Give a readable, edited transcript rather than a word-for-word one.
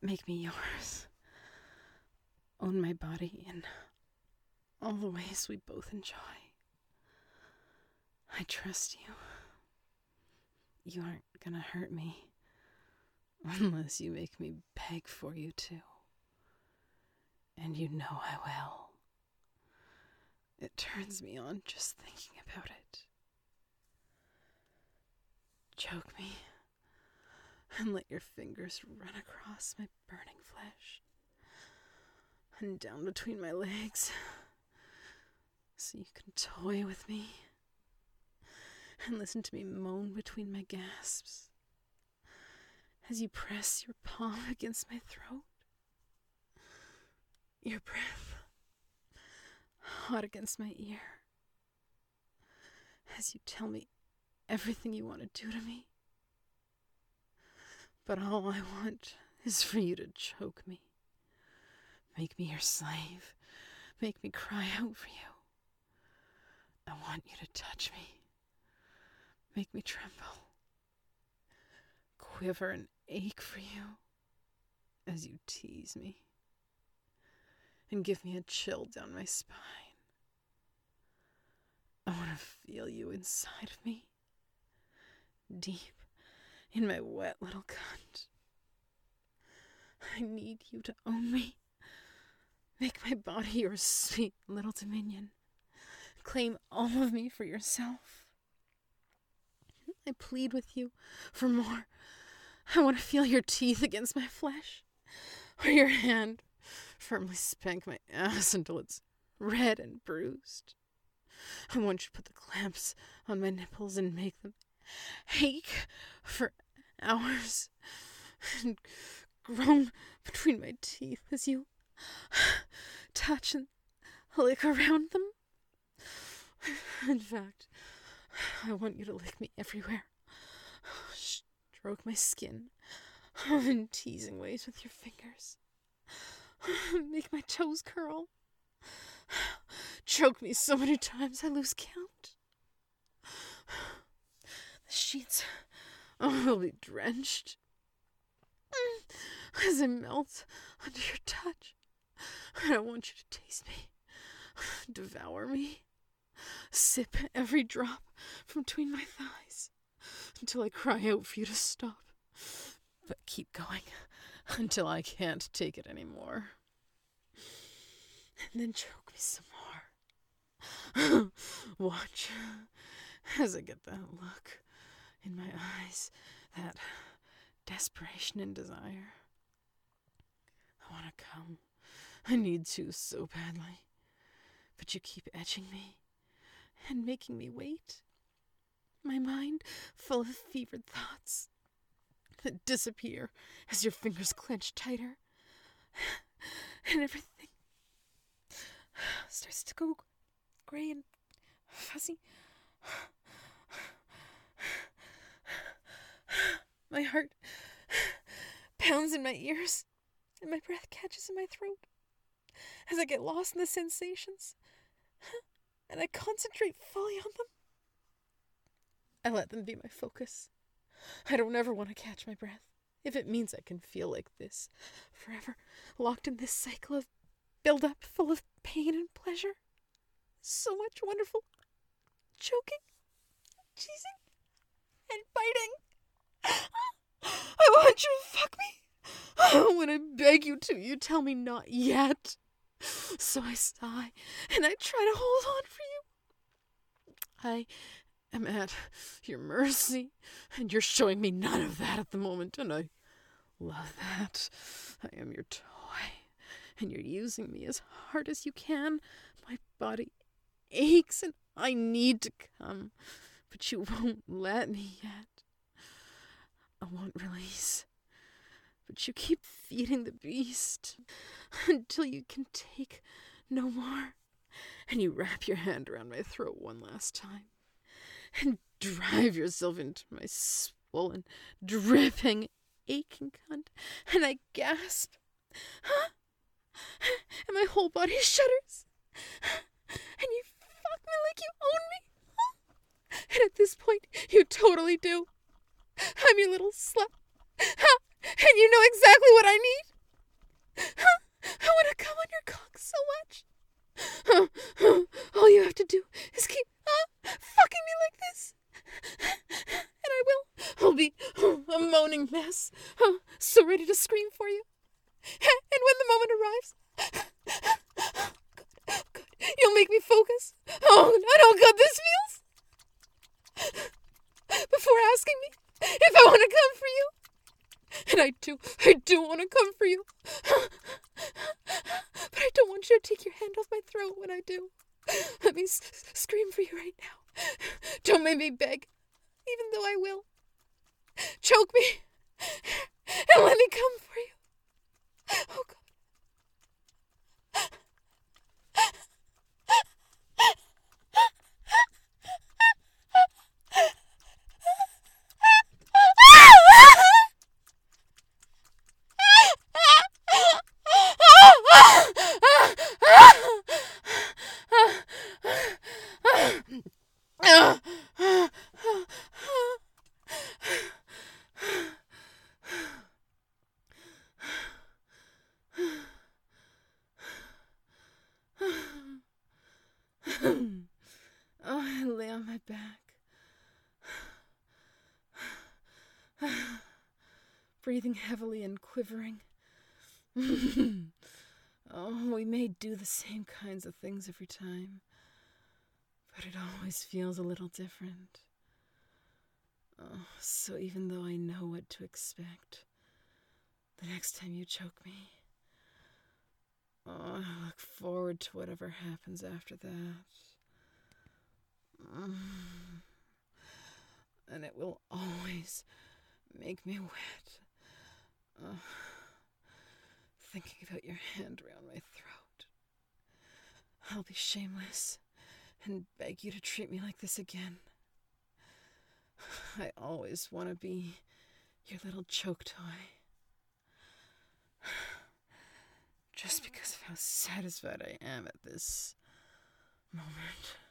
Make me yours. Own my body in all the ways we both enjoy. I trust you. You aren't gonna hurt me unless you make me beg for you to. And you know I will. It turns me on just thinking about it. Choke me and let your fingers run across my burning flesh and down between my legs so you can toy with me and listen to me moan between my gasps as you press your palm against my throat. Your breath hot against my ear as you tell me everything you want to do to me. But all I want is for you to choke me. Make me your slave. Make me cry out for you. I want you to touch me. Make me tremble. Quiver and ache for you as you tease me. And give me a chill down my spine. I want to feel you inside of me. Deep in my wet little cunt. I need you to own me. Make my body your sweet little dominion. Claim all of me for yourself. I plead with you for more. I want to feel your teeth against my flesh. Or your hand firmly spank my ass until it's red and bruised. I want you to put the clamps on my nipples and make them ache for hours and groan between my teeth as you touch and lick around them. In fact, I want you to lick me everywhere. Stroke my skin in teasing ways with your fingers. Make my toes curl. Choke me so many times I lose count. The sheets will be drenched as I melt under your touch. I want you to taste me, devour me, sip every drop from between my thighs until I cry out for you to stop. But keep going until I can't take it anymore. And then choke me some more. Watch as I get that look in my eyes, that desperation and desire. I want to come. I need to so badly. But you keep edging me and making me wait. My mind full of fevered thoughts that disappear as your fingers clench tighter. And everything starts to go gray and fuzzy. My heart pounds in my ears, and my breath catches in my throat as I get lost in the sensations, and I concentrate fully on them. I let them be my focus. I don't ever want to catch my breath, if it means I can feel like this forever, locked in this cycle of build-up full of pain and pleasure. So much wonderful choking, cheesing, and biting. I want you to fuck me. When I beg you to, you tell me not yet. So I sigh, and I try to hold on for you. I am at your mercy, and you're showing me none of that at the moment, and I love that. I am your toy, and you're using me as hard as you can. My body aches, and I need to come, but you won't let me yet. I want release, but you keep feeding the beast until you can take no more, and you wrap your hand around my throat one last time and drive yourself into my swollen, dripping, aching cunt, and I gasp, and my whole body shudders, and you fuck me like you own me, and at this point, you totally do. I'm your little slut, and you know exactly what I need. I want to come on your cock so much. All you have to do is keep fucking me like this. And I will. I'll be a moaning mess, so ready to scream for you. And when the moment arrives, good, you'll make me focus. Oh, how good this feels. Before asking me if I want to come for you. And I do want to come for you. But I don't want you to take your hand off my throat when I do. Let me scream for you right now. Don't make me beg, even though I will. Choke me and let me come for you. Oh, God. I lay on my back, breathing heavily and quivering. We may do the same kinds of things every time, but it always feels a little different. So even though I know what to expect, the next time you choke me, I look forward to whatever happens after that. And it will always make me wet. Thinking about your hand around my throat. I'll be shameless and beg you to treat me like this again. I always want to be your little choke toy. Just because of how satisfied I am at this moment.